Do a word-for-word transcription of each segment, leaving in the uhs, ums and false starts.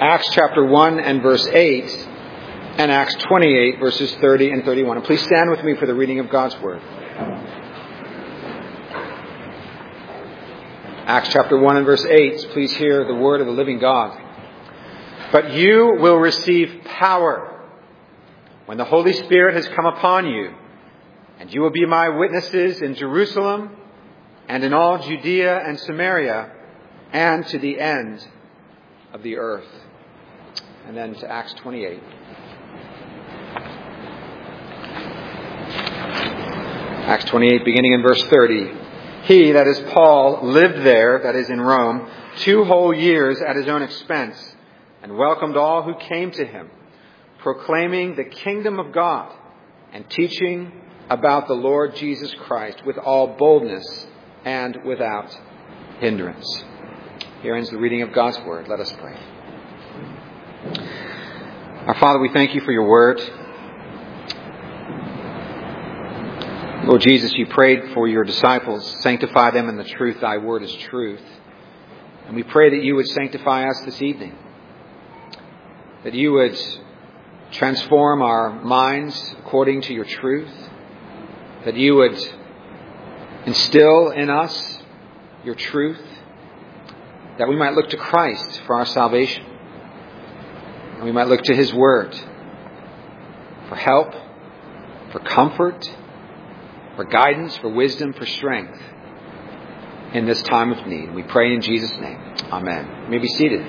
Acts chapter one and verse eight, and Acts twenty-eight verses thirty and thirty-one. And please stand with me for the reading of God's Word. Acts chapter one and verse eight, please hear the word of the living God. But you will receive power when the Holy Spirit has come upon you, and you will be my witnesses in Jerusalem and in all Judea and Samaria and to the end of the earth. And then to Acts twenty-eight. Acts twenty-eight, beginning in verse thirty. He, that is Paul, lived there, that is in Rome, two whole years at his own expense, and welcomed all who came to him, proclaiming the kingdom of God and teaching about the Lord Jesus Christ with all boldness and without hindrance. Here ends the reading of God's Word. Let us pray. Our Father, we thank you for your Word. Lord Jesus, you prayed for your disciples, sanctify them in the truth, thy word is truth. And we pray that you would sanctify us this evening, that you would transform our minds according to your truth, that you would instill in us your truth, that we might look to Christ for our salvation, and we might look to his word for help, for comfort, for guidance, for wisdom, for strength in this time of need. We pray in Jesus' name. Amen. You may be seated.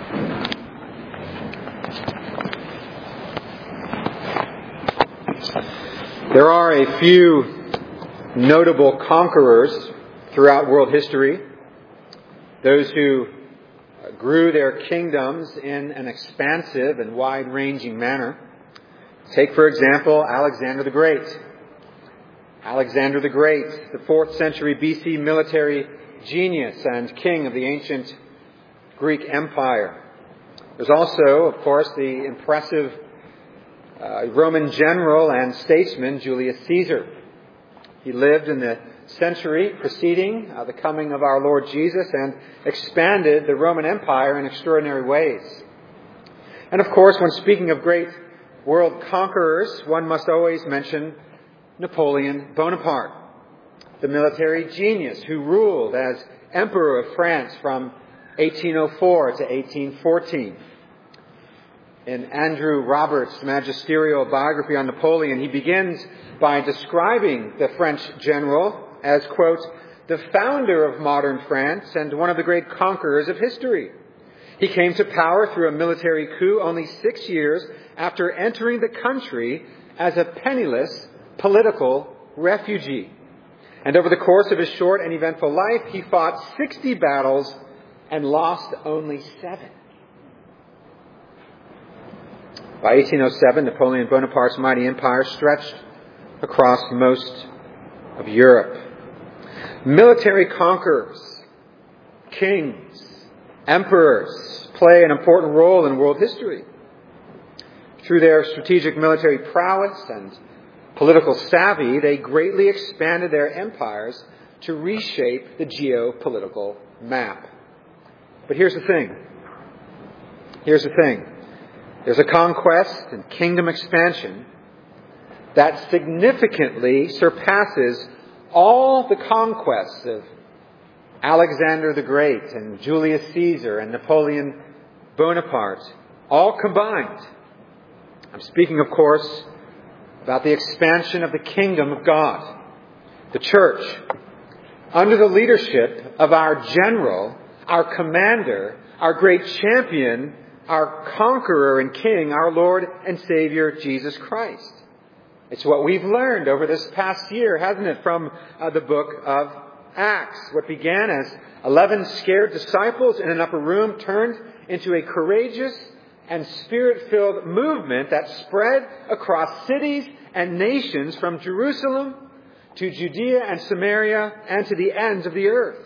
There are a few notable conquerors throughout world history. Those who grew their kingdoms in an expansive and wide-ranging manner. Take, for example, Alexander the Great. Alexander the Great, the fourth century B C military genius and king of the ancient Greek Empire. There's also, of course, the impressive uh, Roman general and statesman Julius Caesar. He lived in the century preceding uh, the coming of our Lord Jesus and expanded the Roman Empire in extraordinary ways. And of course, when speaking of great world conquerors, one must always mention Napoleon Bonaparte, the military genius who ruled as Emperor of France from eighteen oh four to eighteen fourteen. In Andrew Roberts' magisterial biography on Napoleon, he begins by describing the French general as, quote, the founder of modern France and one of the great conquerors of history. He came to power through a military coup only six years after entering the country as a penniless political refugee. And over the course of his short and eventful life, he fought sixty battles and lost only seven. By eighteen oh seven, Napoleon Bonaparte's mighty empire stretched across most of Europe. Military conquerors, kings, emperors play an important role in world history. Through their strategic military prowess and political savvy, they greatly expanded their empires to reshape the geopolitical map. But here's the thing. Here's the thing. There's a conquest and kingdom expansion that significantly surpasses all the conquests of Alexander the Great and Julius Caesar and Napoleon Bonaparte, all combined. I'm speaking, of course, about the expansion of the kingdom of God, the church, under the leadership of our general, our commander, our great champion, our conqueror and king, our Lord and Savior, Jesus Christ. It's what we've learned over this past year, hasn't it, from uh, the book of Acts. What began as eleven scared disciples in an upper room turned into a courageous and spirit-filled movement that spread across cities and nations from Jerusalem to Judea and Samaria and to the ends of the earth.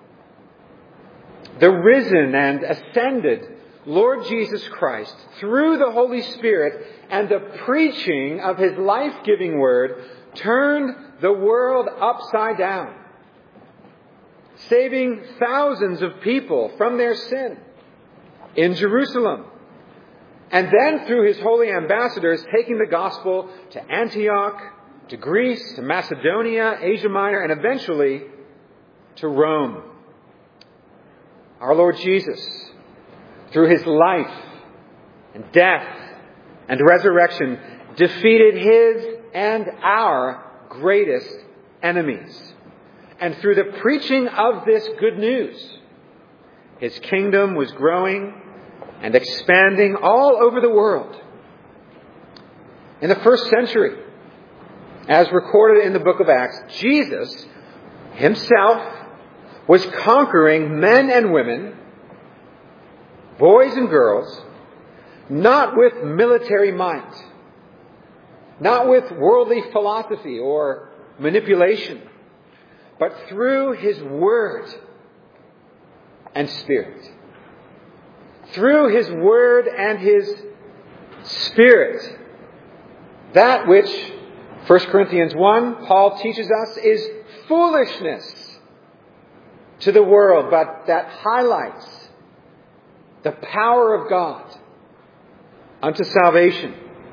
The risen and ascended Lord Jesus Christ, through the Holy Spirit and the preaching of his life-giving word, turned the world upside down, saving thousands of people from their sin, in Jerusalem. And then through his holy ambassadors, taking the gospel to Antioch, to Greece, to Macedonia, Asia Minor, and eventually to Rome. Our Lord Jesus, through his life and death and resurrection, defeated his and our greatest enemies. And through the preaching of this good news, his kingdom was growing and expanding all over the world. In the first century, as recorded in the book of Acts, Jesus himself was conquering men and women, boys and girls, not with military might, not with worldly philosophy or manipulation, but through his word and spirit. Through his word and his spirit. That which, First Corinthians one, Paul teaches us, is foolishness to the world, but that highlights the power of God unto salvation.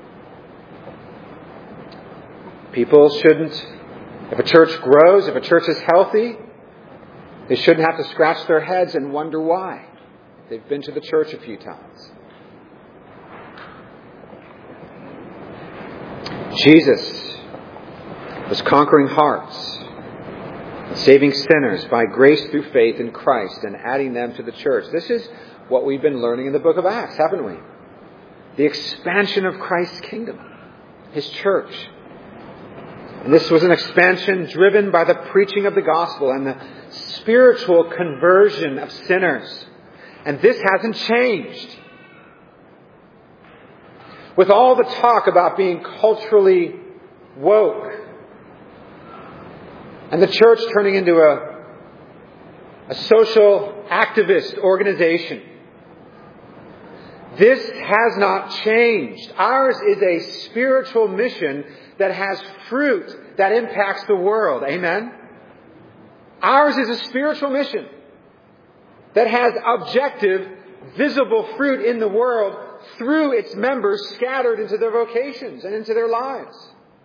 People shouldn't, if a church grows, if a church is healthy, they shouldn't have to scratch their heads and wonder why. They've been to the church a few times. Jesus was conquering hearts, saving sinners by grace through faith in Christ and adding them to the church. This is what we've been learning in the book of Acts, haven't we? The expansion of Christ's kingdom, his church. And this was an expansion driven by the preaching of the gospel and the spiritual conversion of sinners. And this hasn't changed. With all the talk about being culturally woke and the church turning into a, a social activist organization, this has not changed. Ours is a spiritual mission that has fruit that impacts the world. Amen? Ours is a spiritual mission that has objective, visible fruit in the world through its members scattered into their vocations and into their lives.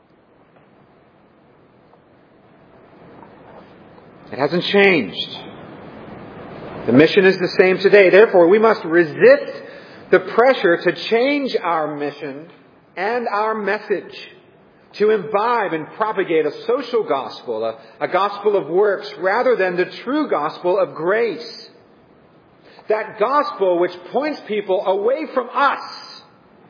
It hasn't changed. The mission is the same today. Therefore, we must resist the pressure to change our mission and our message, to imbibe and propagate a social gospel, a, a gospel of works, rather than the true gospel of grace. That gospel which points people away from us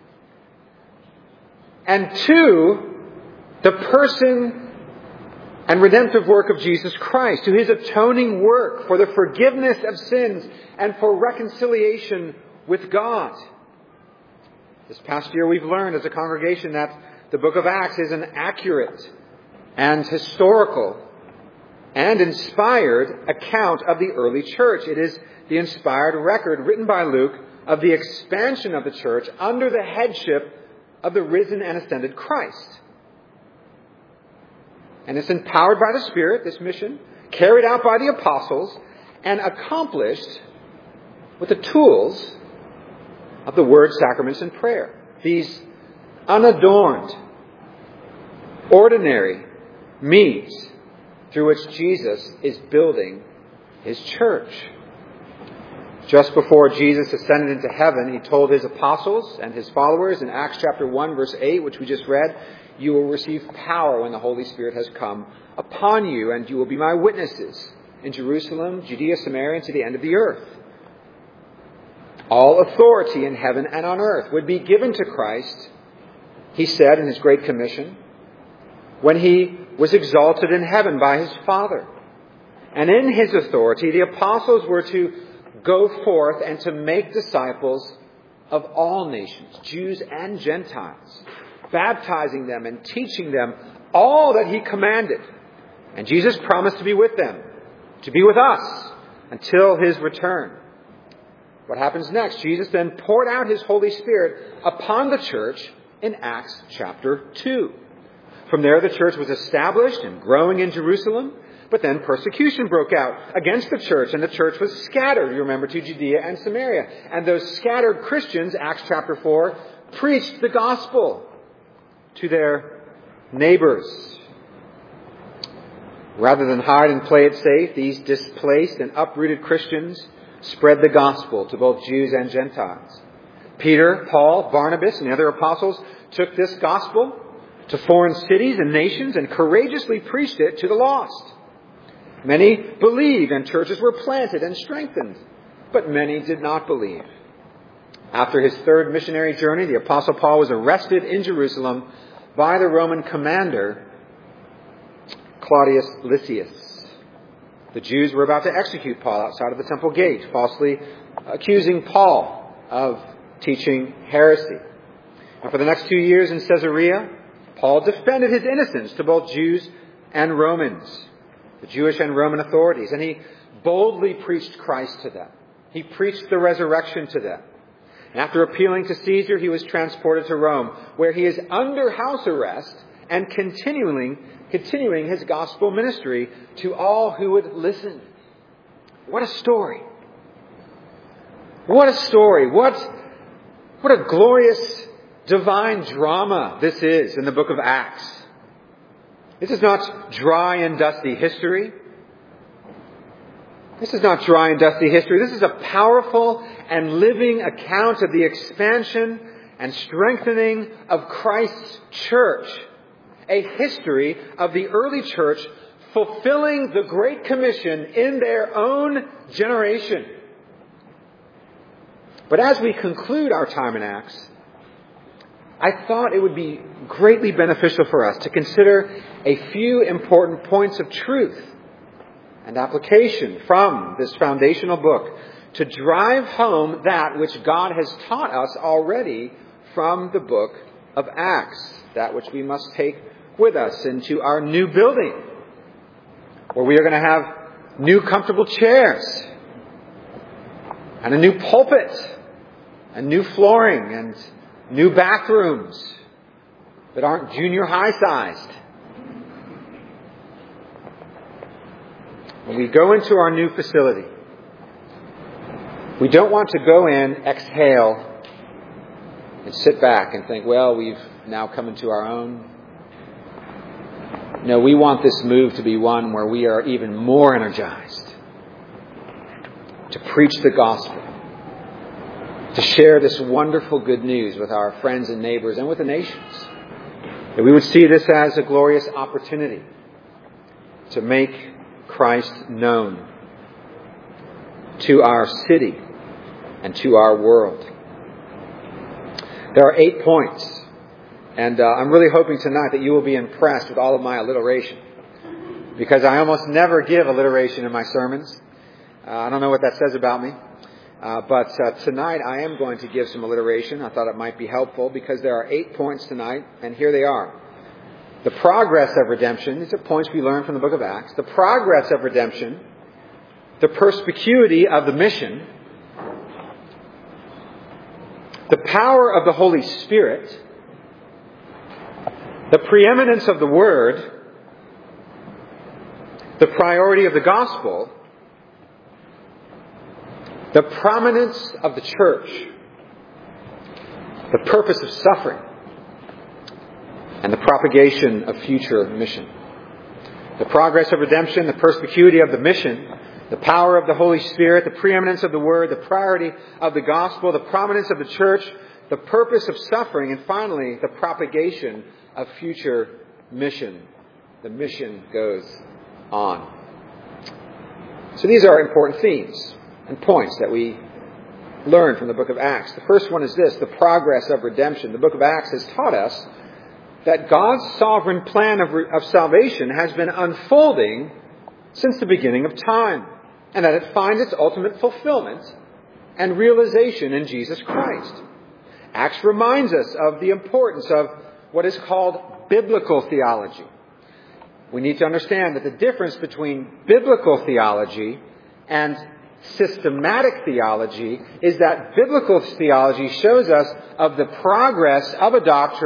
and to the person and redemptive work of Jesus Christ, to his atoning work for the forgiveness of sins and for reconciliation with God. This past year we've learned as a congregation that the book of Acts is an accurate and historical and inspired account of the early church. It is the inspired record written by Luke of the expansion of the church under the headship of the risen and ascended Christ. And it's empowered by the Spirit, this mission, carried out by the apostles, and accomplished with the tools of the word, sacraments, and prayer. These unadorned, ordinary means through which Jesus is building his church. Just before Jesus ascended into heaven, he told his apostles and his followers in Acts chapter one, verse eight, which we just read, "You will receive power when the Holy Spirit has come upon you, and you will be my witnesses in Jerusalem, Judea, Samaria, and to the end of the earth." All authority in heaven and on earth would be given to Christ, he said in his Great Commission, when he was exalted in heaven by his Father. And in his authority, the apostles were to go forth and to make disciples of all nations, Jews and Gentiles, baptizing them and teaching them all that he commanded. And Jesus promised to be with them, to be with us until his return. What happens next? Jesus then poured out his Holy Spirit upon the church in Acts chapter two. From there, the church was established and growing in Jerusalem. But then persecution broke out against the church, and the church was scattered, you remember, to Judea and Samaria. And those scattered Christians, Acts chapter four, preached the gospel to their neighbors. Rather than hide and play it safe, these displaced and uprooted Christians spread the gospel to both Jews and Gentiles. Peter, Paul, Barnabas, and the other apostles took this gospel to foreign cities and nations and courageously preached it to the lost. Many believed and churches were planted and strengthened, but many did not believe. After his third missionary journey, the Apostle Paul was arrested in Jerusalem by the Roman commander, Claudius Lysias. The Jews were about to execute Paul outside of the temple gate, falsely accusing Paul of teaching heresy. And for the next two years in Caesarea, Paul defended his innocence to both Jews and Romans, the Jewish and Roman authorities, and he boldly preached Christ to them. He preached the resurrection to them. And after appealing to Caesar, he was transported to Rome, where he is under house arrest and continuing, continuing his gospel ministry to all who would listen. What a story. What a story. What, what a glorious divine drama this is in the book of Acts. This is not dry and dusty history. This is not dry and dusty history. This is a powerful and living account of the expansion and strengthening of Christ's church. A history of the early church fulfilling the Great Commission in their own generation. But as we conclude our time in Acts, I thought it would be greatly beneficial for us to consider a few important points of truth and application from this foundational book to drive home that which God has taught us already from the book of Acts, that which we must take with us into our new building, where we are going to have new comfortable chairs and a new pulpit and new flooring and new bathrooms that aren't junior high sized. When we go into our new facility, we don't want to go in, exhale, and sit back and think, well, we've now come into our own. No, we want this move to be one where we are even more energized to preach the gospel, to share this wonderful good news with our friends and neighbors and with the nations. That we would see this as a glorious opportunity to make Christ known to our city and to our world. There are eight points, and uh, I'm really hoping tonight that you will be impressed with all of my alliteration, because I almost never give alliteration in my sermons. Uh, I don't know what that says about me. Uh, but uh, tonight I am going to give some alliteration. I thought it might be helpful because there are eight points tonight, and here they are. The progress of redemption. These are points we learned from the book of Acts. The progress of redemption. The perspicuity of the mission. The power of the Holy Spirit. The preeminence of the Word. The priority of the gospel. The prominence of the church. The purpose of suffering. And the propagation of future mission. The progress of redemption, the perspicuity of the mission, the power of the Holy Spirit, the preeminence of the Word, the priority of the gospel, the prominence of the church, the purpose of suffering, and finally, the propagation of future mission. The mission goes on. So these are important themes and points that we learn from the book of Acts. The first one is this, the progress of redemption. The book of Acts has taught us that God's sovereign plan of, of salvation has been unfolding since the beginning of time, and that it finds its ultimate fulfillment and realization in Jesus Christ. Acts reminds us of the importance of what is called biblical theology. We need to understand that the difference between biblical theology and systematic theology is that biblical theology shows us of the progress of a doctrine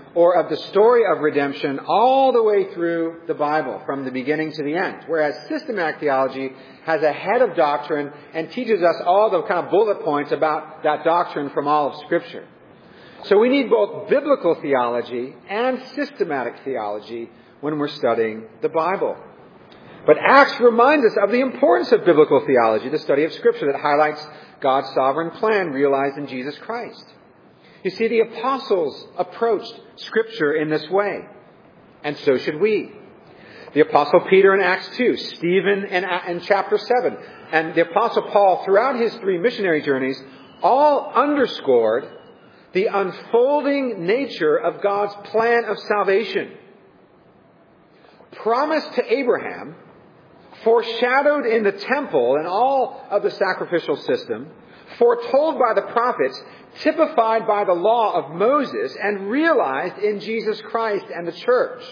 or of the story of redemption all the way through the Bible, from the beginning to the end. Whereas systematic theology has a head of doctrine and teaches us all the kind of bullet points about that doctrine from all of Scripture. So we need both biblical theology and systematic theology when we're studying the Bible. But Acts reminds us of the importance of biblical theology, the study of Scripture that highlights God's sovereign plan realized in Jesus Christ. You see, the apostles approached Scripture in this way, and so should we. The Apostle Peter in Acts two, Stephen in, in chapter seven, and the Apostle Paul throughout his three missionary journeys all underscored the unfolding nature of God's plan of salvation. Promised to Abraham, foreshadowed in the temple and all of the sacrificial system, foretold by the prophets, typified by the law of Moses, and realized in Jesus Christ and the church.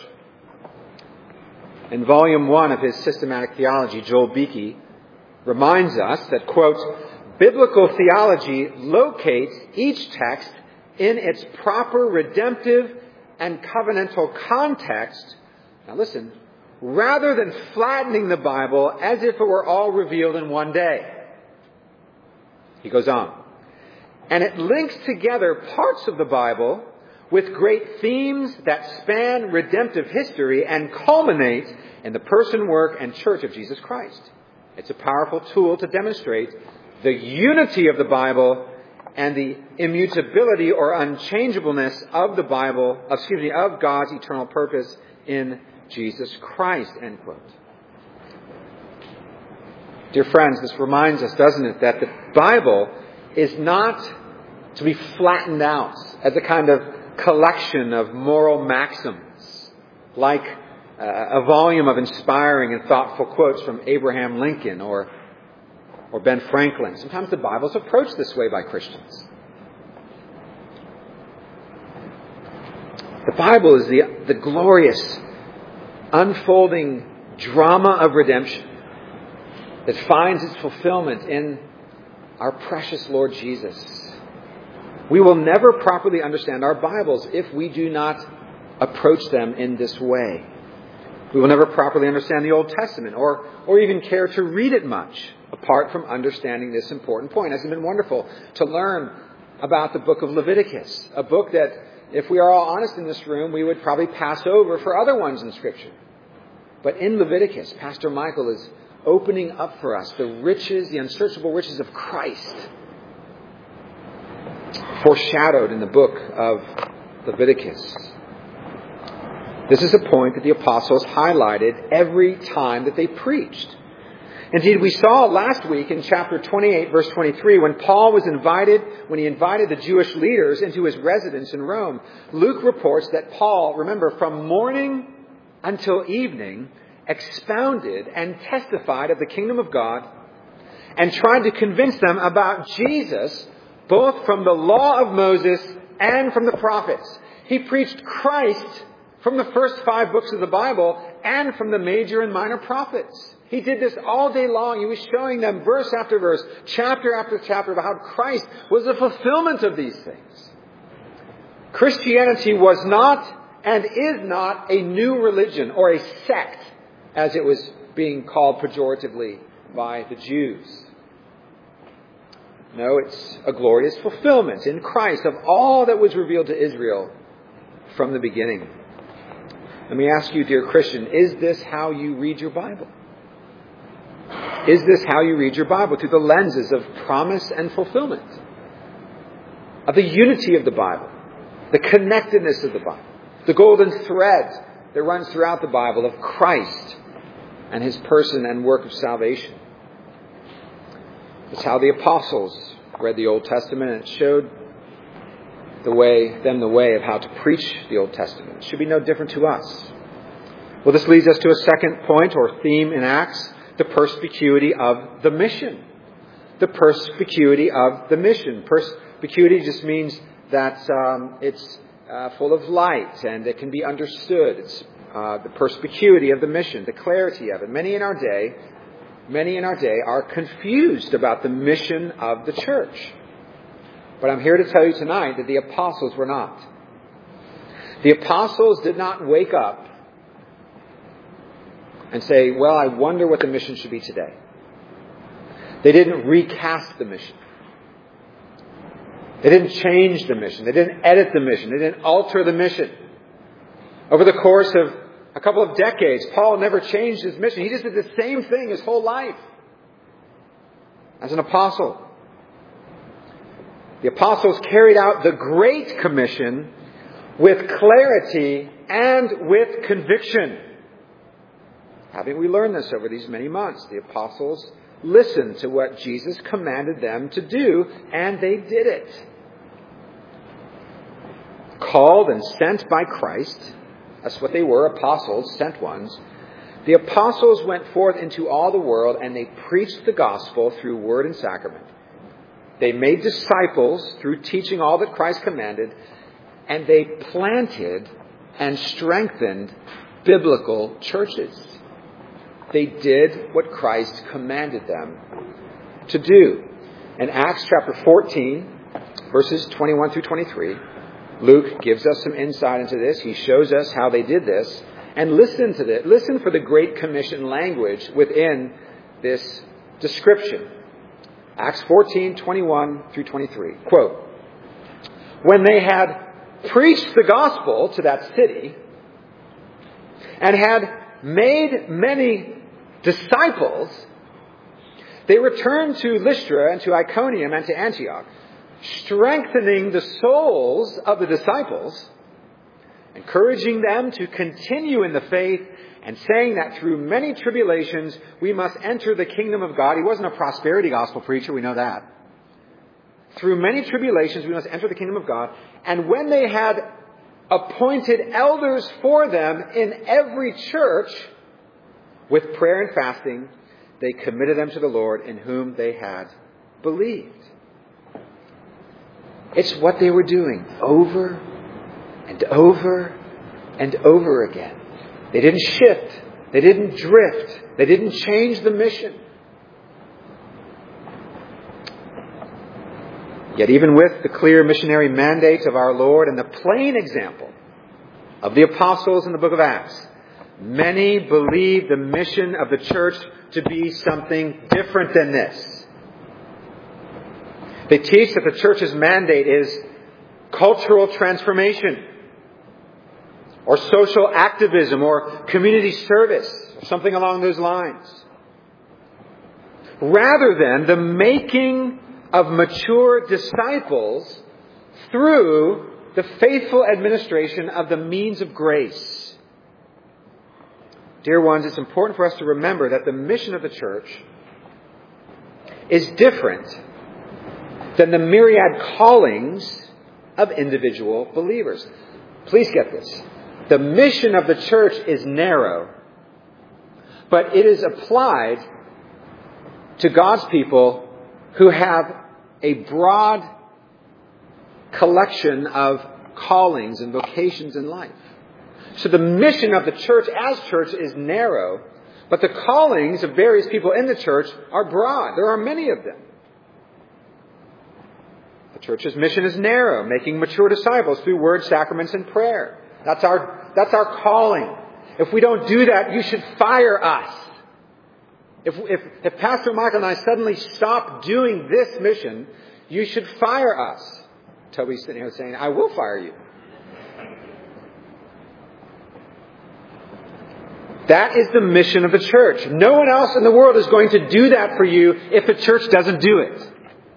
In volume one of his systematic theology, Joel Beeke reminds us that, quote, biblical theology locates each text in its proper redemptive and covenantal context. Now listen, rather than flattening the Bible as if it were all revealed in one day. He goes on. And it links together parts of the Bible with great themes that span redemptive history and culminate in the person, work, and church of Jesus Christ. It's a powerful tool to demonstrate the unity of the Bible and the immutability or unchangeableness of the Bible, excuse me, of God's eternal purpose in Jesus Christ, end quote. Dear friends, this reminds us, doesn't it, that the Bible is not to be flattened out as a kind of collection of moral maxims, like uh, a volume of inspiring and thoughtful quotes from Abraham Lincoln or, or Ben Franklin. Sometimes the Bible is approached this way by Christians. The Bible is the, the glorious unfolding drama of redemption that finds its fulfillment in our precious Lord Jesus. We will never properly understand our Bibles if we do not approach them in this way. We will never properly understand the Old Testament or, or even care to read it much apart from understanding this important point. Hasn't it been wonderful to learn about the book of Leviticus, a book that, if we are all honest in this room, we would probably pass over for other ones in Scripture. But in Leviticus, Pastor Michael is opening up for us the riches, the unsearchable riches of Christ, foreshadowed in the book of Leviticus. This is a point that the apostles highlighted every time that they preached. Indeed, we saw last week in chapter twenty-eight, verse twenty-three, when Paul was invited, when he invited the Jewish leaders into his residence in Rome, Luke reports that Paul, remember, from morning until evening, expounded and testified of the kingdom of God and tried to convince them about Jesus, both from the law of Moses and from the prophets. He preached Christ from the first five books of the Bible and from the major and minor prophets. He did this all day long. He was showing them verse after verse, chapter after chapter, about how Christ was the fulfillment of these things. Christianity was not and is not a new religion or a sect, as it was being called pejoratively by the Jews. No, it's a glorious fulfillment in Christ of all that was revealed to Israel from the beginning. Let me ask you, dear Christian, is this how you read your Bible? Is this how you read your Bible? Through the lenses of promise and fulfillment, of the unity of the Bible, the connectedness of the Bible, the golden thread that runs throughout the Bible of Christ and His person and work of salvation. It's how the apostles read the Old Testament, and it showed the way, them the way of how to preach the Old Testament. It should be no different to us. Well, this leads us to a second point or theme in Acts, the perspicuity of the mission. The perspicuity of the mission. Perspicuity just means that um, it's uh, full of light and it can be understood. It's uh, the perspicuity of the mission, the clarity of it. Many in our day, many in our day are confused about the mission of the church. But I'm here to tell you tonight that the apostles were not. The apostles did not wake up and say, well, I wonder what the mission should be today. They didn't recast the mission. They didn't change the mission. They didn't edit the mission. They didn't alter the mission. Over the course of a couple of decades, Paul never changed his mission. He just did the same thing his whole life as an apostle. The apostles carried out the Great Commission with clarity and with conviction. Haven't we learned this over these many months? The apostles listened to what Jesus commanded them to do, and they did it. Called and sent by Christ, that's what they were, apostles, sent ones. The apostles went forth into all the world, and they preached the gospel through word and sacrament. They made disciples through teaching all that Christ commanded, and they planted and strengthened biblical churches. They did what Christ commanded them to do. In Acts chapter fourteen, verses twenty-one through twenty-three, Luke gives us some insight into this. He shows us how they did this. And listen to this. Listen for the Great Commission language within this description. Acts fourteen, twenty-one through twenty-three. Quote, when they had preached the gospel to that city and had made many disciples, they returned to Lystra and to Iconium and to Antioch, strengthening the souls of the disciples, encouraging them to continue in the faith, and saying that through many tribulations we must enter the kingdom of God. He wasn't a prosperity gospel preacher, we know that. Through many tribulations we must enter the kingdom of God. And when they had appointed elders for them in every church, with prayer and fasting, they committed them to the Lord in whom they had believed. It's what they were doing over and over and over again. They didn't shift. They didn't drift. They didn't change the mission. Yet even with the clear missionary mandate of our Lord and the plain example of the apostles in the book of Acts, many believe the mission of the church to be something different than this. They teach that the church's mandate is cultural transformation, or social activism, or community service, or something along those lines, rather than the making of mature disciples through the faithful administration of the means of grace. Dear ones, it's important for us to remember that the mission of the church is different than the myriad callings of individual believers. Please get this. The mission of the church is narrow, but it is applied to God's people who have a broad collection of callings and vocations in life. So the mission of the church as church is narrow, but the callings of various people in the church are broad. There are many of them. The church's mission is narrow, making mature disciples through word, sacraments, and prayer. That's our, that's our calling. If we don't do that, you should fire us. If, if, if Pastor Michael and I suddenly stop doing this mission, you should fire us. Toby's sitting here saying, I will fire you. That is the mission of the church. No one else in the world is going to do that for you if the church doesn't do it.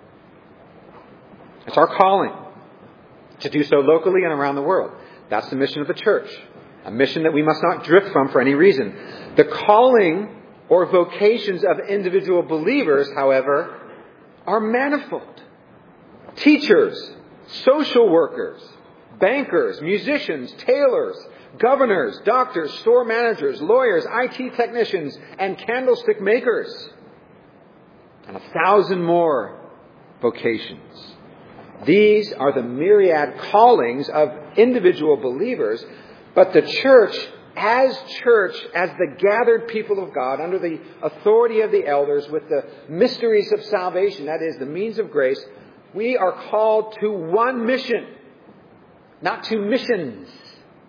It's our calling to do so locally and around the world. That's the mission of the church. A mission that we must not drift from for any reason. The calling or vocations of individual believers, however, are manifold. Teachers, social workers, bankers, musicians, tailors, governors, doctors, store managers, lawyers, I T technicians, and candlestick makers. And a thousand more vocations. These are the myriad callings of individual believers, but the church, as church, as the gathered people of God, under the authority of the elders, with the mysteries of salvation, that is, the means of grace, we are called to one mission, not two missions.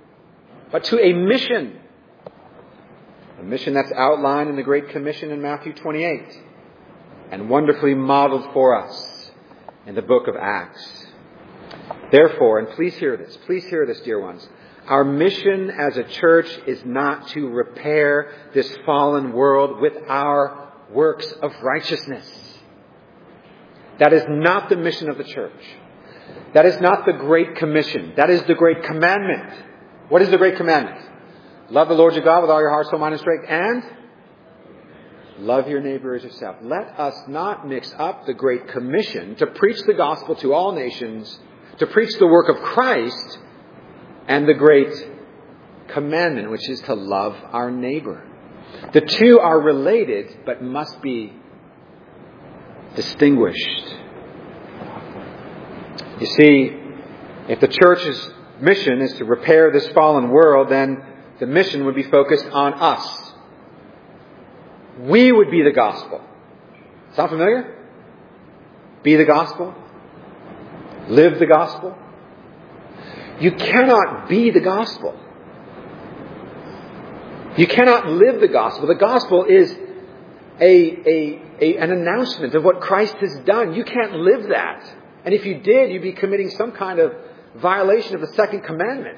but to a mission. A mission that's outlined in the Great Commission in Matthew twenty-eight and wonderfully modeled for us in the book of Acts. Therefore, and please hear this, please hear this, dear ones, our mission as a church is not to repair this fallen world with our works of righteousness. That is not the mission of the church. That is not the Great Commission. That is the Great Commandment. What is the Great Commandment? Love the Lord your God with all your heart, soul, mind, and strength, and love your neighbor as yourself. Let us not mix up the Great Commission to preach the gospel to all nations, to preach the work of Christ, and the Great Commandment, which is to love our neighbor. The two are related, but must be distinguished. You see, if the church's mission is to repair this fallen world, then the mission would be focused on us. We would be the gospel. Sound familiar? Be the gospel. Live the gospel. You cannot be the gospel. You cannot live the gospel. The gospel is a, a, a, an announcement of what Christ has done. You can't live that. And if you did, you'd be committing some kind of violation of the second commandment.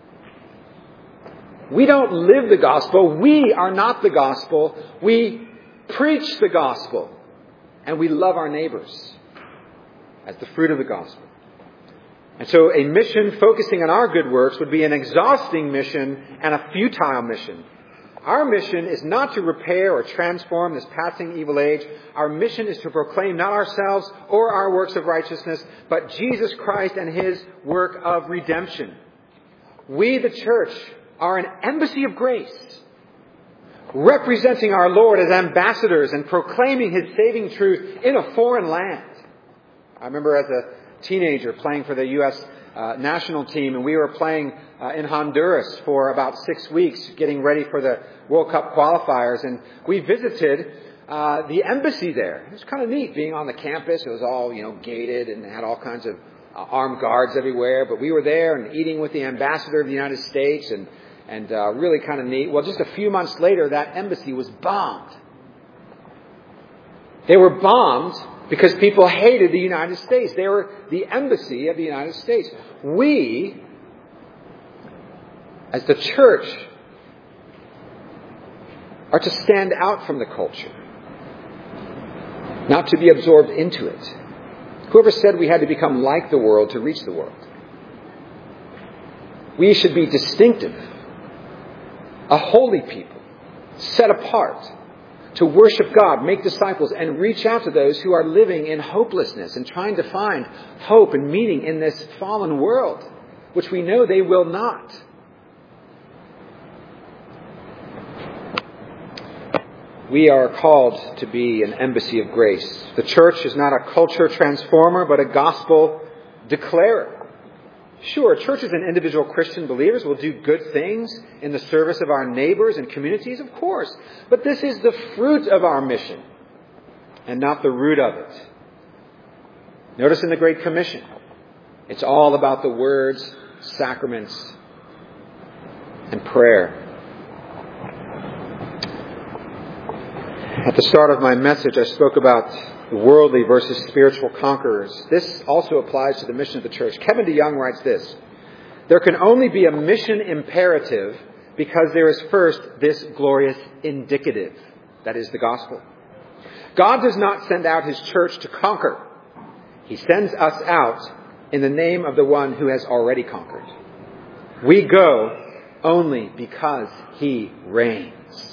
We don't live the gospel. We are not the gospel. We preach the gospel. And we love our neighbors as the fruit of the gospel. And so a mission focusing on our good works would be an exhausting mission and a futile mission. Our mission is not to repair or transform this passing evil age. Our mission is to proclaim not ourselves or our works of righteousness, but Jesus Christ and His work of redemption. We, the church, are an embassy of grace, representing our Lord as ambassadors and proclaiming His saving truth in a foreign land. I remember as a teenager playing for the U S uh, national team, and we were playing uh, in Honduras for about six weeks, getting ready for the World Cup qualifiers, and we visited uh, the embassy there. It was kind of neat being on the campus. It was all, you know, gated and had all kinds of uh, armed guards everywhere, but we were there and eating with the ambassador of the United States, and and uh, really kind of neat. Well, just a few months later, that embassy was bombed. They were bombed because people hated the United States. They were the embassy of the United States. We, as the church, are to stand out from the culture, not to be absorbed into it. Whoever said we had to become like the world to reach the world? We should be distinctive, a holy people, set apart, to worship God, make disciples, and reach out to those who are living in hopelessness and trying to find hope and meaning in this fallen world, which we know they will not. We are called to be an embassy of grace. The church is not a culture transformer, but a gospel declarer. Sure, churches and individual Christian believers will do good things in the service of our neighbors and communities, of course. But this is the fruit of our mission and not the root of it. Notice in the Great Commission, it's all about the words, sacraments, and prayer. At the start of my message, I spoke about worldly versus spiritual conquerors. This also applies to the mission of the church. Kevin DeYoung writes this: there can only be a mission imperative because there is first this glorious indicative, that is the gospel. God does not send out His church to conquer. He sends us out in the name of the one who has already conquered. We go only because He reigns.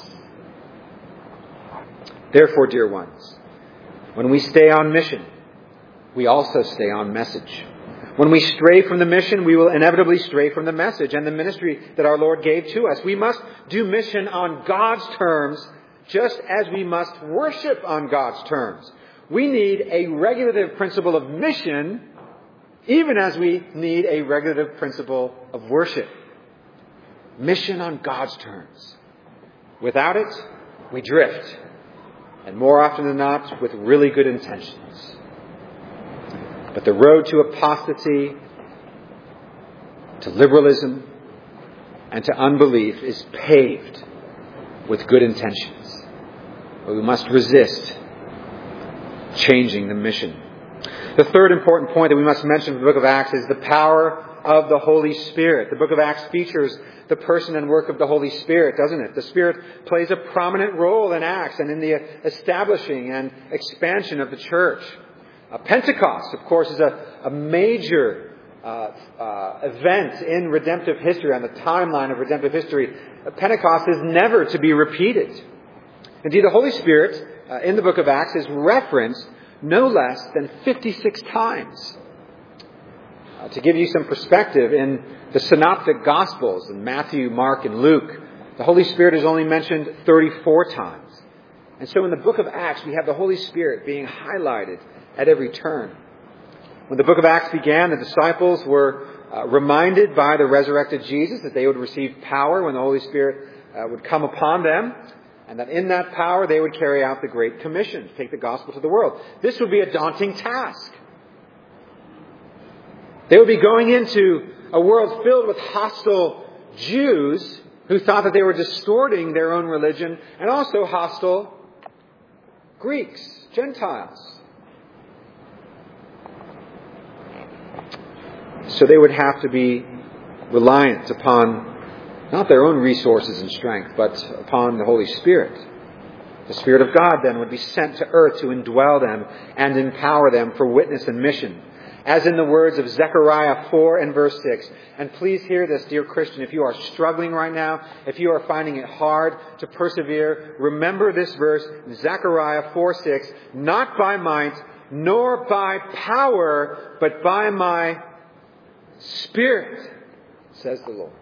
Therefore, dear ones, when we stay on mission, we also stay on message. When we stray from the mission, we will inevitably stray from the message and the ministry that our Lord gave to us. We must do mission on God's terms, just as we must worship on God's terms. We need a regulative principle of mission, even as we need a regulative principle of worship. Mission on God's terms. Without it, we drift. And more often than not, with really good intentions. But the road to apostasy, to liberalism, and to unbelief is paved with good intentions. But we must resist changing the mission. The third important point that we must mention from the book of Acts is the power of the Holy Spirit. The book of Acts features the person and work of the Holy Spirit, doesn't it? The Spirit plays a prominent role in Acts and in the establishing and expansion of the church. Uh, Pentecost, of course, is a, a major uh, uh, event in redemptive history, on the timeline of redemptive history. Uh, Pentecost is never to be repeated. Indeed, the Holy Spirit uh, in the book of Acts is referenced no less than fifty-six times. Uh, to give you some perspective, in the Synoptic Gospels, in Matthew, Mark, and Luke, the Holy Spirit is only mentioned thirty-four times. And so in the book of Acts, we have the Holy Spirit being highlighted at every turn. When the book of Acts began, the disciples were uh, reminded by the resurrected Jesus that they would receive power when the Holy Spirit uh, would come upon them, and that in that power they would carry out the Great Commission, to take the gospel to the world. This would be a daunting task. They would be going into a world filled with hostile Jews who thought that they were distorting their own religion, and also hostile Greeks, Gentiles. So they would have to be reliant upon not their own resources and strength, but upon the Holy Spirit. The Spirit of God then would be sent to earth to indwell them and empower them for witness and mission. As in the words of Zechariah four and verse six. And please hear this, dear Christian, if you are struggling right now, if you are finding it hard to persevere, remember this verse, Zechariah four six. Not by might, nor by power, but by my Spirit, says the Lord.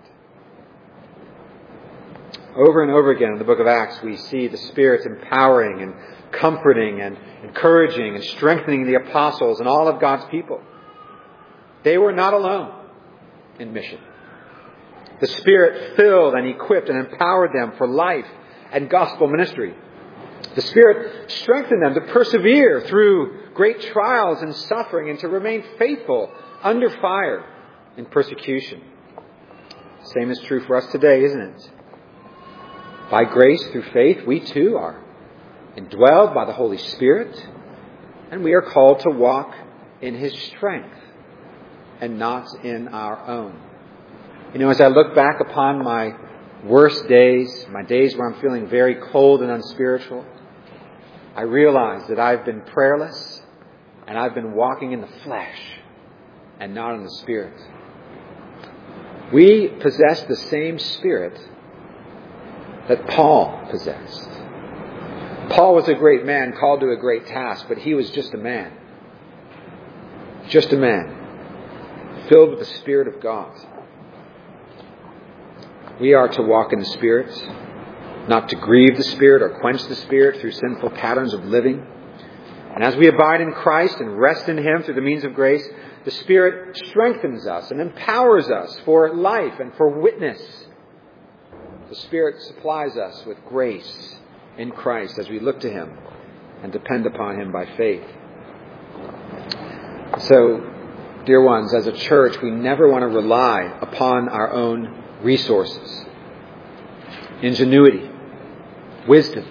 Over and over again in the book of Acts, we see the Spirit empowering and comforting and encouraging and strengthening the apostles and all of God's people. They were not alone in mission. The Spirit filled and equipped and empowered them for life and gospel ministry. The Spirit strengthened them to persevere through great trials and suffering and to remain faithful under fire in persecution. Same is true for us today, isn't it? By grace through faith, we too are indwelled by the Holy Spirit, and we are called to walk in His strength and not in our own. You know, as I look back upon my worst days, my days where I'm feeling very cold and unspiritual, I realize that I've been prayerless and I've been walking in the flesh and not in the Spirit. We possess the same Spirit that Paul possessed. Paul was a great man called to a great task, but he was just a man. Just a man. Filled with the Spirit of God. We are to walk in the Spirit, not to grieve the Spirit or quench the Spirit through sinful patterns of living. And as we abide in Christ and rest in Him through the means of grace, the Spirit strengthens us and empowers us for life and for witness. The Spirit supplies us with grace in Christ as we look to Him and depend upon Him by faith. So, dear ones, as a church, we never want to rely upon our own resources, ingenuity, wisdom,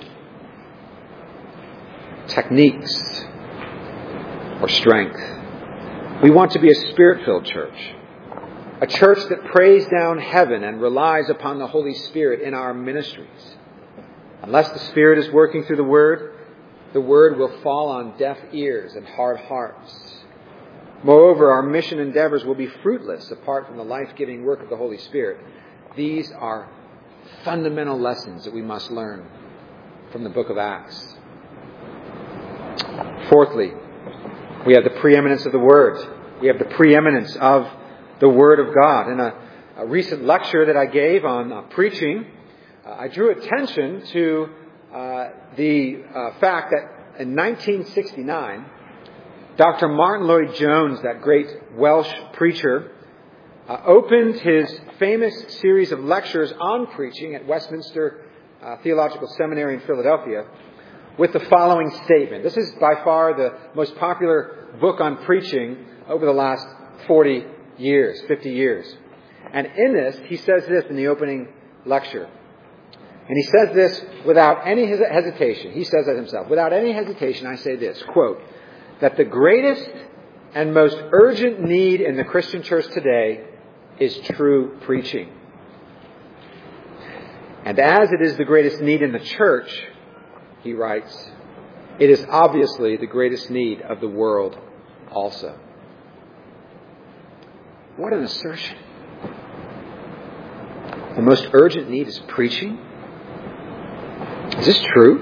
techniques, or strength. We want to be a Spirit-filled church. A church that prays down heaven and relies upon the Holy Spirit in our ministries. Unless the Spirit is working through the Word, the Word will fall on deaf ears and hard hearts. Moreover, our mission endeavors will be fruitless apart from the life-giving work of the Holy Spirit. These are fundamental lessons that we must learn from the book of Acts. Fourthly, we have the preeminence of the Word. We have the preeminence of the Word of God. In a, a recent lecture that I gave on uh, preaching, uh, I drew attention to uh, the uh, fact that in nineteen sixty-nine, Doctor Martin Lloyd-Jones, that great Welsh preacher, uh, opened his famous series of lectures on preaching at Westminster uh, Theological Seminary in Philadelphia with the following statement. This is by far the most popular book on preaching over the last forty years, fifty years. And in this, he says this in the opening lecture. And he says this without any hesitation. He says that himself. Without any hesitation, I say this, quote, that the greatest and most urgent need in the Christian church today is true preaching. And as it is the greatest need in the church, he writes, it is obviously the greatest need of the world also. What an assertion. The most urgent need is preaching? Is this true?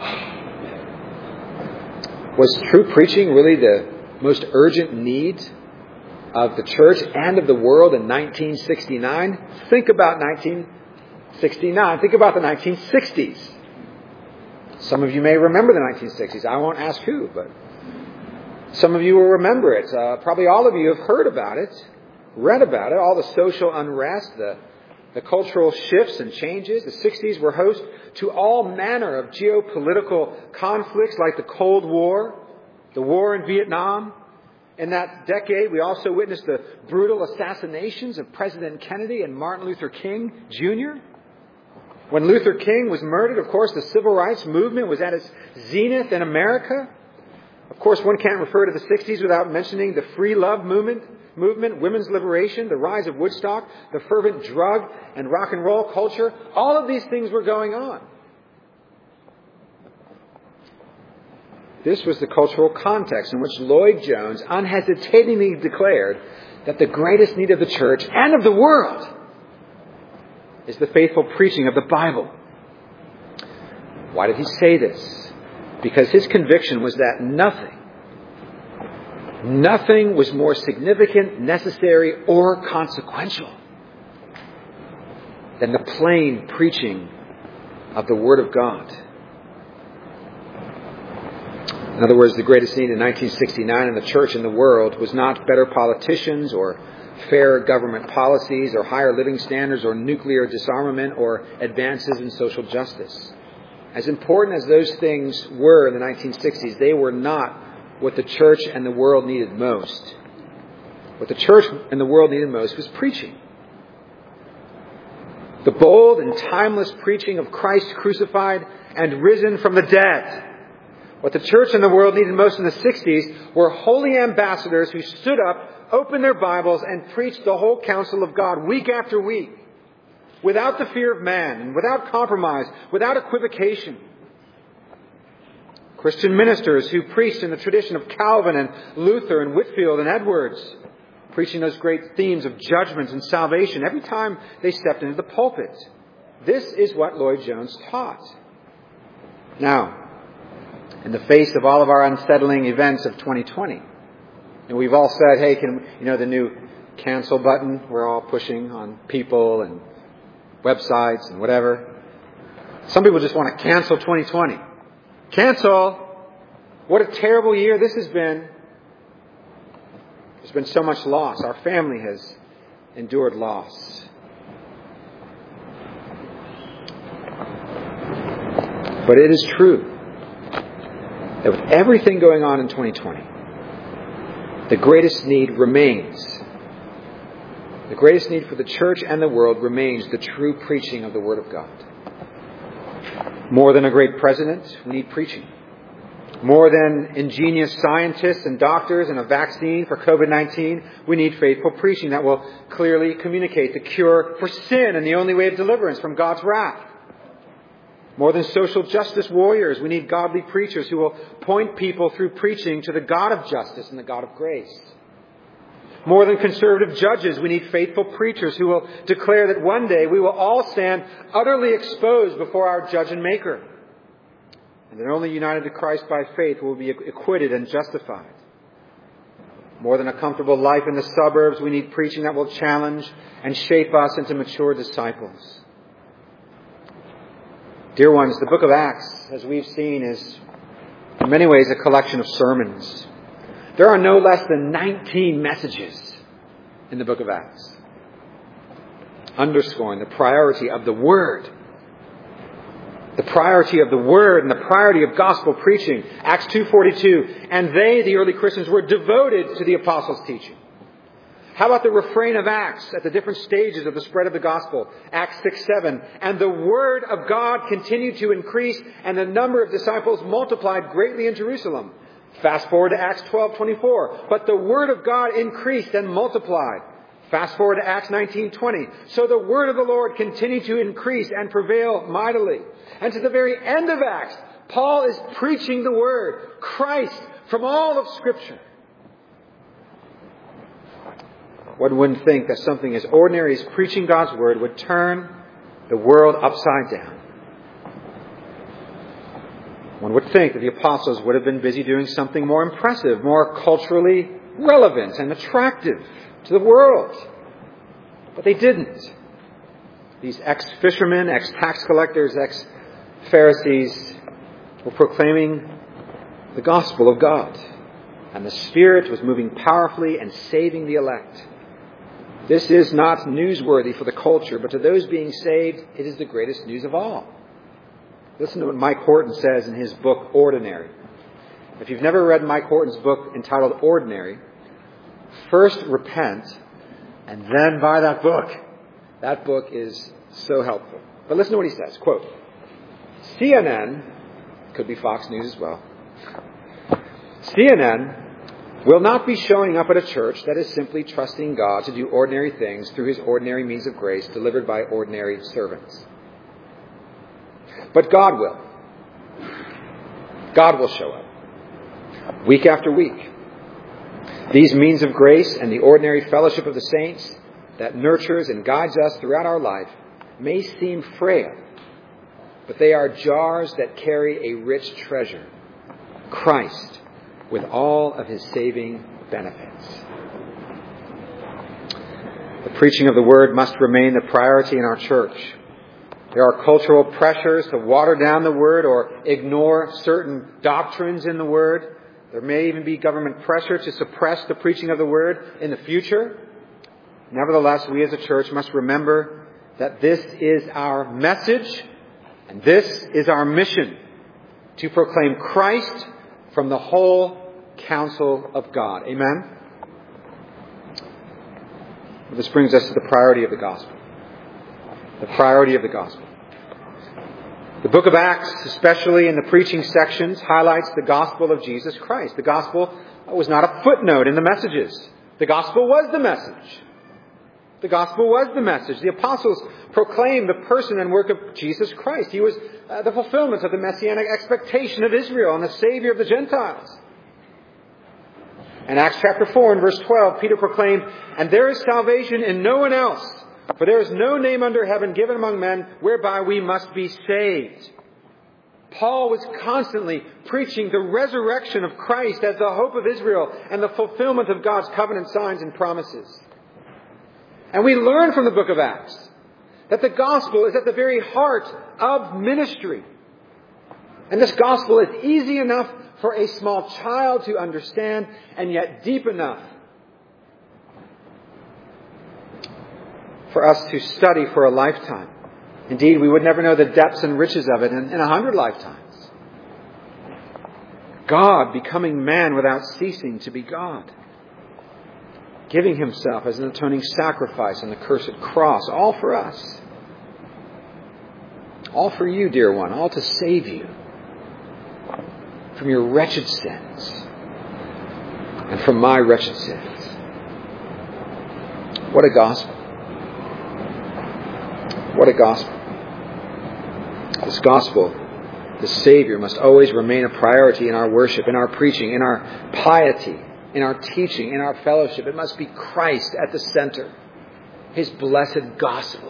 Was true preaching really the most urgent need of the church and of the world in nineteen sixty-nine? Think about nineteen sixty-nine. Think about the nineteen sixties. Some of you may remember the nineteen sixties. I won't ask who, but some of you will remember it. Uh, probably all of you have heard about it, read about it, all the social unrest, the The cultural shifts and changes. The sixties were host to all manner of geopolitical conflicts like the Cold War, the war in Vietnam. In that decade, we also witnessed the brutal assassinations of President Kennedy and Martin Luther King Junior When Luther King was murdered, of course, the civil rights movement was at its zenith in America. Of course, one can't refer to the sixties without mentioning the free love movement, movement, women's liberation, the rise of Woodstock, the fervent drug and rock and roll culture. All of these things were going on. This was the cultural context in which Lloyd Jones unhesitatingly declared that the greatest need of the church and of the world is the faithful preaching of the Bible. Why did he say this? Because his conviction was that nothing, nothing was more significant, necessary, or consequential than the plain preaching of the Word of God. In other words, the greatest need in nineteen sixty-nine in the church and the world was not better politicians or fair government policies or higher living standards or nuclear disarmament or advances in social justice. As important as those things were in the nineteen sixties, they were not what the church and the world needed most. What the church and the world needed most was preaching. The bold and timeless preaching of Christ crucified and risen from the dead. What the church and the world needed most in the sixties were holy ambassadors who stood up, opened their Bibles, and preached the whole counsel of God week after week, without the fear of man, without compromise, without equivocation. Christian ministers who preached in the tradition of Calvin and Luther and Whitefield and Edwards, preaching those great themes of judgment and salvation every time they stepped into the pulpit. This is what Lloyd Jones taught. Now, in the face of all of our unsettling events of twenty twenty, and we've all said, hey, can you know the new cancel button we're all pushing on people and websites and whatever. Some people just want to cancel twenty twenty. Cancel! What a terrible year this has been. There's been so much loss. Our family has endured loss. But it is true that with everything going on in twenty twenty, the greatest need remains. The greatest need for the church and the world remains the true preaching of the Word of God. More than a great president, we need preaching. More than ingenious scientists and doctors and a vaccine for covid nineteen, we need faithful preaching that will clearly communicate the cure for sin and the only way of deliverance from God's wrath. More than social justice warriors, we need godly preachers who will point people through preaching to the God of justice and the God of grace. More than conservative judges, we need faithful preachers who will declare that one day we will all stand utterly exposed before our judge and maker. And that only united to Christ by faith will be acquitted and justified. More than a comfortable life in the suburbs, we need preaching that will challenge and shape us into mature disciples. Dear ones, the book of Acts, as we've seen, is in many ways a collection of sermons. There are no less than nineteen messages in the book of Acts, underscoring the priority of the Word. The priority of the Word and the priority of gospel preaching. Acts two forty-two, and they, the early Christians, were devoted to the apostles' teaching. How about the refrain of Acts at the different stages of the spread of the gospel? Acts six seven. And the word of God continued to increase, and the number of disciples multiplied greatly in Jerusalem. Fast forward to Acts twelve twenty-four. But the word of God increased and multiplied. Fast forward to Acts nineteen twenty. So the word of the Lord continued to increase and prevail mightily. And to the very end of Acts, Paul is preaching the word, Christ, from all of Scripture. One wouldn't think that something as ordinary as preaching God's word would turn the world upside down. One would think that the apostles would have been busy doing something more impressive, more culturally relevant and attractive to the world. But they didn't. These ex-fishermen, ex-tax collectors, ex-Pharisees were proclaiming the gospel of God. And the Spirit was moving powerfully and saving the elect. This is not newsworthy for the culture, but to those being saved, it is the greatest news of all. Listen to what Mike Horton says in his book, Ordinary. If you've never read Mike Horton's book entitled Ordinary, first repent and then buy that book. That book is so helpful. But listen to what he says. Quote, C N N, could be Fox News as well, C N N will not be showing up at a church that is simply trusting God to do ordinary things through His ordinary means of grace delivered by ordinary servants. But God will. God will show up. Week after week. These means of grace and the ordinary fellowship of the saints that nurtures and guides us throughout our life may seem frail, but they are jars that carry a rich treasure, Christ, with all of His saving benefits. The preaching of the Word must remain the priority in our church. There are cultural pressures to water down the Word or ignore certain doctrines in the Word. There may even be government pressure to suppress the preaching of the Word in the future. Nevertheless, we as a church must remember that this is our message and this is our mission, to proclaim Christ from the whole counsel of God. Amen? This brings us to the priority of the gospel. The priority of the gospel. The book of Acts, especially in the preaching sections, highlights the gospel of Jesus Christ. The gospel was not a footnote in the messages. The gospel was the message. The gospel was the message. The apostles proclaimed the person and work of Jesus Christ. He was uh, the fulfillment of the messianic expectation of Israel and the Savior of the Gentiles. In Acts chapter four and verse twelve, Peter proclaimed, "And there is salvation in no one else, for there is no name under heaven given among men whereby we must be saved." Paul was constantly preaching the resurrection of Christ as the hope of Israel and the fulfillment of God's covenant signs and promises. And we learn from the book of Acts that the gospel is at the very heart of ministry. And this gospel is easy enough for a small child to understand, and yet deep enough for us to study for a lifetime. Indeed, we would never know the depths and riches of it in, in a hundred lifetimes. God becoming man without ceasing to be God. Giving Himself as an atoning sacrifice on the cursed cross, all for us. All for you, dear one, all to save you from your wretched sins and from my wretched sins. What a gospel. What a gospel. This gospel, the Savior, must always remain a priority in our worship, in our preaching, in our piety, in our teaching, in our fellowship. It must be Christ at the center. His blessed gospel.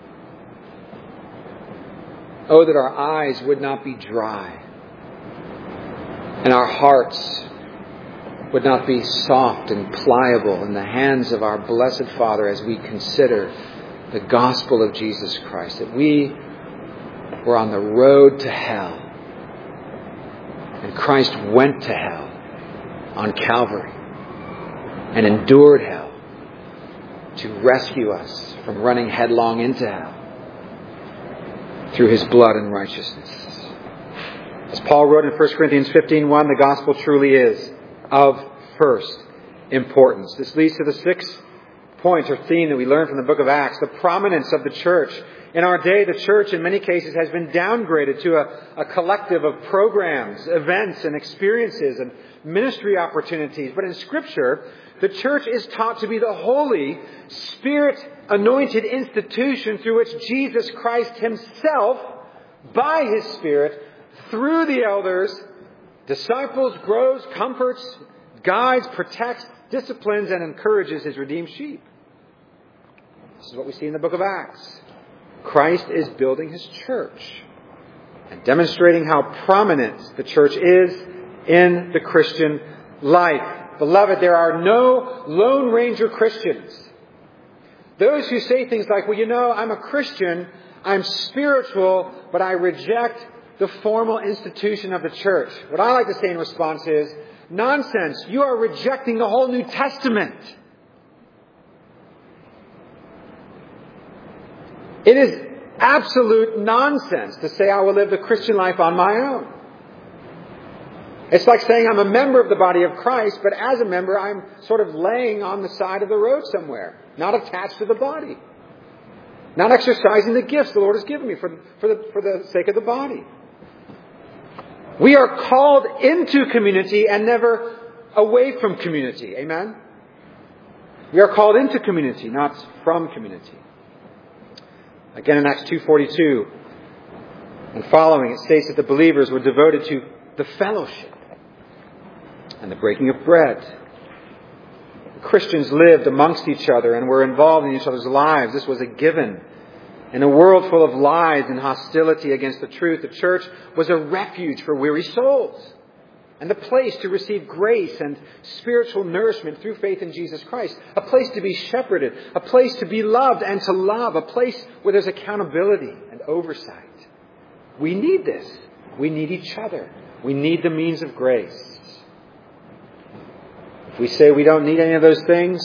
Oh, that our eyes would not be dry and our hearts would not be soft and pliable in the hands of our blessed Father as we consider the gospel of Jesus Christ. That we were on the road to hell and Christ went to hell on Calvary and endured hell to rescue us from running headlong into hell through His blood and righteousness. As Paul wrote in First Corinthians fifteen one, the gospel truly is of first importance. This leads to the sixth point or theme that we learn from the book of Acts, the prominence of the church. In our day, the church in many cases has been downgraded to a, a collective of programs, events, and experiences and ministry opportunities. But in Scripture, the church is taught to be the holy, Spirit-anointed institution through which Jesus Christ Himself, by His Spirit, through the elders, disciples, grows, comforts, guides, protects, disciplines, and encourages His redeemed sheep. This is what we see in the book of Acts. Christ is building His church and demonstrating how prominent the church is in the Christian life. Beloved, there are no Lone Ranger Christians. Those who say things like, well, you know, I'm a Christian, I'm spiritual, but I reject the formal institution of the church. What I like to say in response is, nonsense, you are rejecting the whole New Testament. It is absolute nonsense to say I will live the Christian life on my own. It's like saying I'm a member of the body of Christ, but as a member I'm sort of laying on the side of the road somewhere, not attached to the body. Not exercising the gifts the Lord has given me for, for, the, for the sake of the body. We are called into community and never away from community. Amen? We are called into community, not from community. Again in Acts two forty-two and following, it states that the believers were devoted to the fellowship and the breaking of bread. The Christians lived amongst each other and were involved in each other's lives. This was a given. In a world full of lies and hostility against the truth, the church was a refuge for weary souls and a place to receive grace and spiritual nourishment through faith in Jesus Christ. A place to be shepherded, a place to be loved and to love, a place where there's accountability and oversight. We need this. We need each other. We need the means of grace. If we say we don't need any of those things,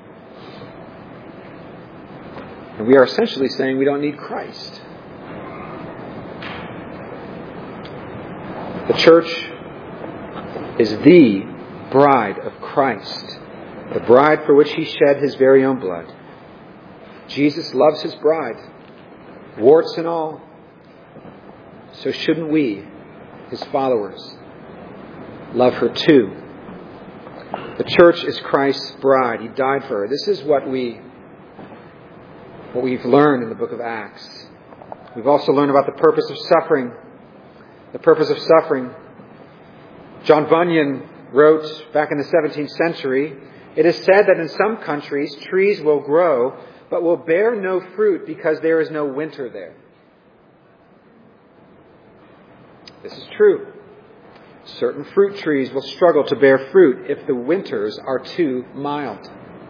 then we are essentially saying we don't need Christ. The church is the bride of Christ, the bride for which He shed His very own blood. Jesus loves His bride, warts and all. So shouldn't we, His followers, love her too? The church is Christ's bride. He died for her. This is what we, what we've learned in the book of Acts. We've also learned about the purpose of suffering. The purpose of suffering. John Bunyan wrote back in the seventeenth century, "It is said that in some countries trees will grow, but will bear no fruit because there is no winter there." This is true. Certain fruit trees will struggle to bear fruit if the winters are too mild.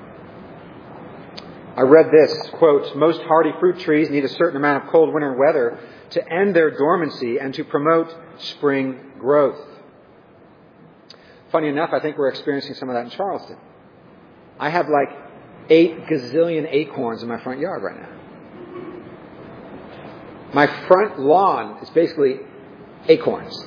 I read this, quote, "Most hardy fruit trees need a certain amount of cold winter weather to end their dormancy and to promote spring growth." Funny enough, I think we're experiencing some of that in Charleston. I have like eight gazillion acorns in my front yard right now. My front lawn is basically acorns.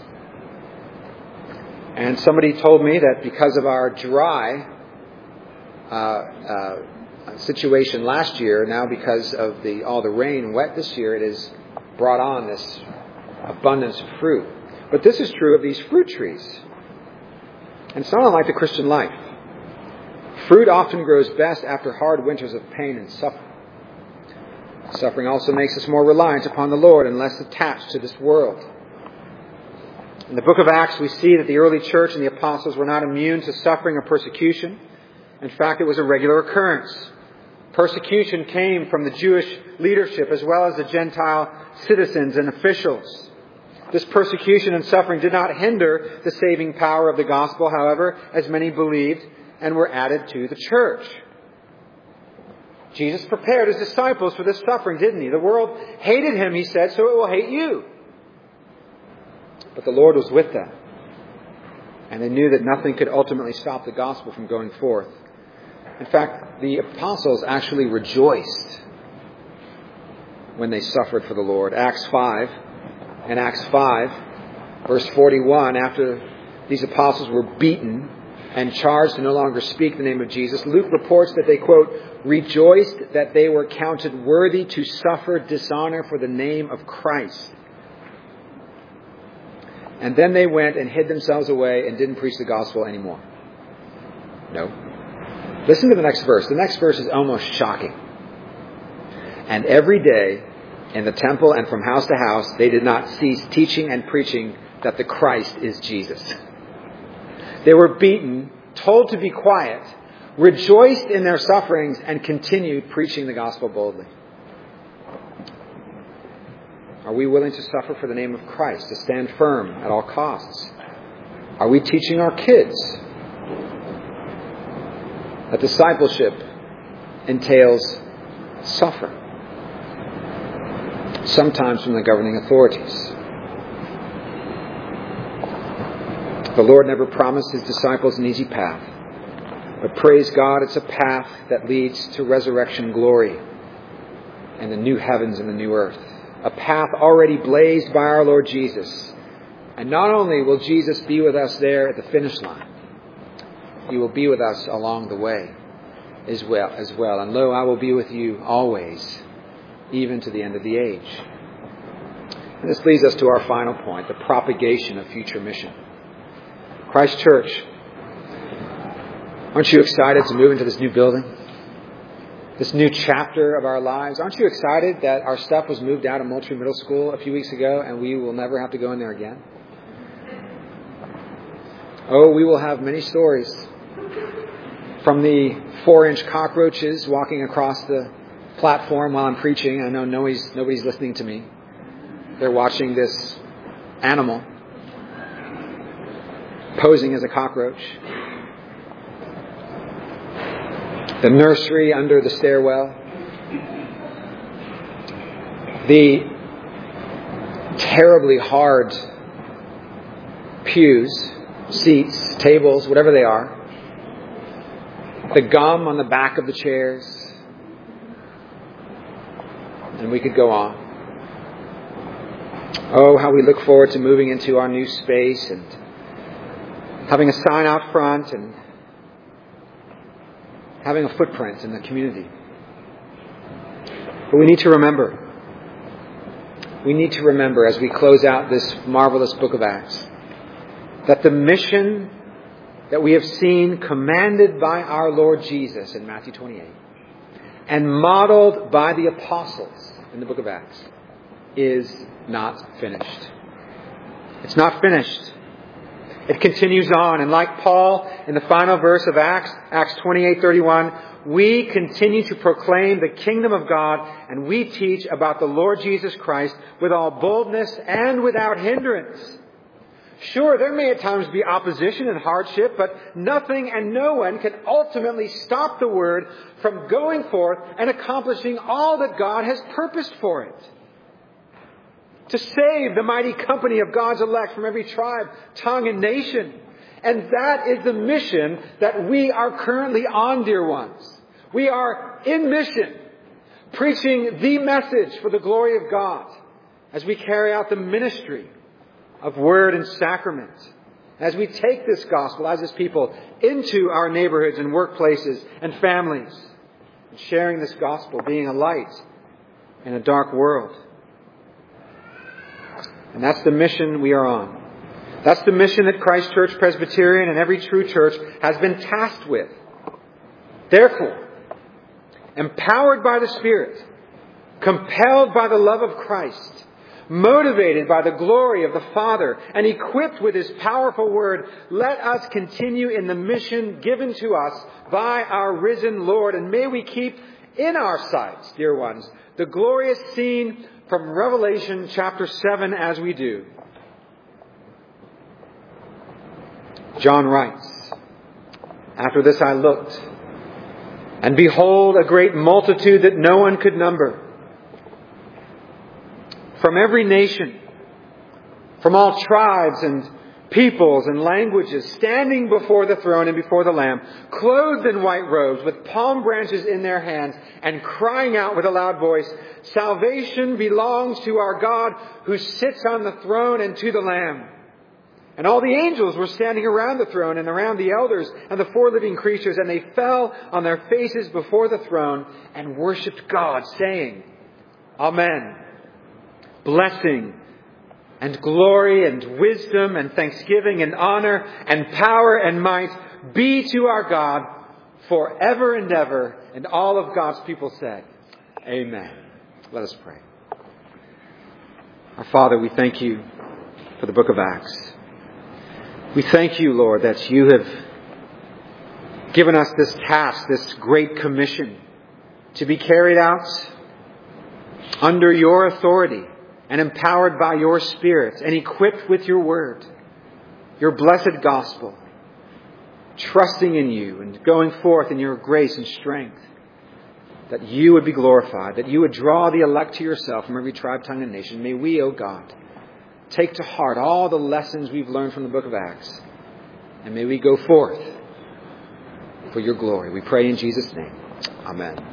And somebody told me that because of our dry uh, uh, situation last year, now because of the all the rain and wet this year, it has brought on this abundance of fruit. But this is true of these fruit trees. And it's not unlike the Christian life. Fruit often grows best after hard winters of pain and suffering. Suffering also makes us more reliant upon the Lord and less attached to this world. In the book of Acts, we see that the early church and the apostles were not immune to suffering or persecution. In fact, it was a regular occurrence. Persecution came from the Jewish leadership as well as the Gentile citizens and officials. This persecution and suffering did not hinder the saving power of the gospel, however, as many believed and were added to the church. Jesus prepared His disciples for this suffering, didn't He? The world hated Him, He said, so it will hate you. But the Lord was with them. And they knew that nothing could ultimately stop the gospel from going forth. In fact, the apostles actually rejoiced when they suffered for the Lord. Acts five, in Acts five, verse forty-one, after these apostles were beaten and charged to no longer speak the name of Jesus. Luke reports that they, quote, rejoiced that they were counted worthy to suffer dishonor for the name of Christ. And then they went and hid themselves away and didn't preach the gospel anymore. No. Listen to the next verse. The next verse is almost shocking. And every day in the temple and from house to house, they did not cease teaching and preaching that the Christ is Jesus. They were beaten, told to be quiet, rejoiced in their sufferings, and continued preaching the gospel boldly. Are we willing to suffer for the name of Christ, to stand firm at all costs? Are we teaching our kids that discipleship entails suffering, sometimes from the governing authorities? The Lord never promised His disciples an easy path, but praise God, it's a path that leads to resurrection glory and the new heavens and the new earth. A path already blazed by our Lord Jesus. And not only will Jesus be with us there at the finish line, He will be with us along the way as well. As well. And lo, I will be with you always, even to the end of the age. And this leads us to our final point, the propagation of future mission. Christ Church, aren't you excited to move into this new building? This new chapter of our lives? Aren't you excited that our stuff was moved out of Moultrie Middle School a few weeks ago and we will never have to go in there again? Oh, we will have many stories. From the four-inch cockroaches walking across the platform while I'm preaching. I know nobody's, nobody's listening to me. They're watching this animal posing as a cockroach. The nursery under the stairwell. The terribly hard pews, seats, tables, whatever they are. The gum on the back of the chairs. And we could go on. Oh, how we look forward to moving into our new space and having a sign out front and having a footprint in the community. But we need to remember, we need to remember as we close out this marvelous book of Acts, that the mission that we have seen commanded by our Lord Jesus in Matthew twenty-eight and modeled by the apostles in the book of Acts is not finished. It's not finished. It continues on. And like Paul in the final verse of Acts, Acts twenty-eight thirty-one, we continue to proclaim the kingdom of God and we teach about the Lord Jesus Christ with all boldness and without hindrance. Sure, there may at times be opposition and hardship, but nothing and no one can ultimately stop the word from going forth and accomplishing all that God has purposed for it. To save the mighty company of God's elect from every tribe, tongue, and nation. And that is the mission that we are currently on, dear ones. We are in mission, preaching the message for the glory of God as we carry out the ministry of word and sacrament. As we take this gospel as His people into our neighborhoods and workplaces and families. And sharing this gospel, being a light in a dark world. And that's the mission we are on. That's the mission that Christ Church Presbyterian and every true church has been tasked with. Therefore, empowered by the Spirit, compelled by the love of Christ, motivated by the glory of the Father, and equipped with His powerful word, let us continue in the mission given to us by our risen Lord. And may we keep in our sights, dear ones, the glorious scene from Revelation chapter seven as we do. John writes, after this I looked, and behold a great multitude that no one could number, from every nation, from all tribes and peoples and languages, standing before the throne and before the Lamb, clothed in white robes, with palm branches in their hands, and crying out with a loud voice, salvation belongs to our God who sits on the throne and to the Lamb. And all the angels were standing around the throne and around the elders and the four living creatures, and they fell on their faces before the throne and worshipped God, saying, Amen. Blessing and glory and wisdom and thanksgiving and honor and power and might be to our God forever and ever. And all of God's people said, Amen. Let us pray. Our Father, we thank you for the book of Acts. We thank you, Lord, that you have given us this task, this great commission, to be carried out under your authority and empowered by your Spirit and equipped with your word, your blessed gospel, trusting in you and going forth in your grace and strength, that you would be glorified, that you would draw the elect to yourself from every tribe, tongue, and nation. May we, O God, take to heart all the lessons we've learned from the book of Acts, and may we go forth for your glory. We pray in Jesus' name. Amen.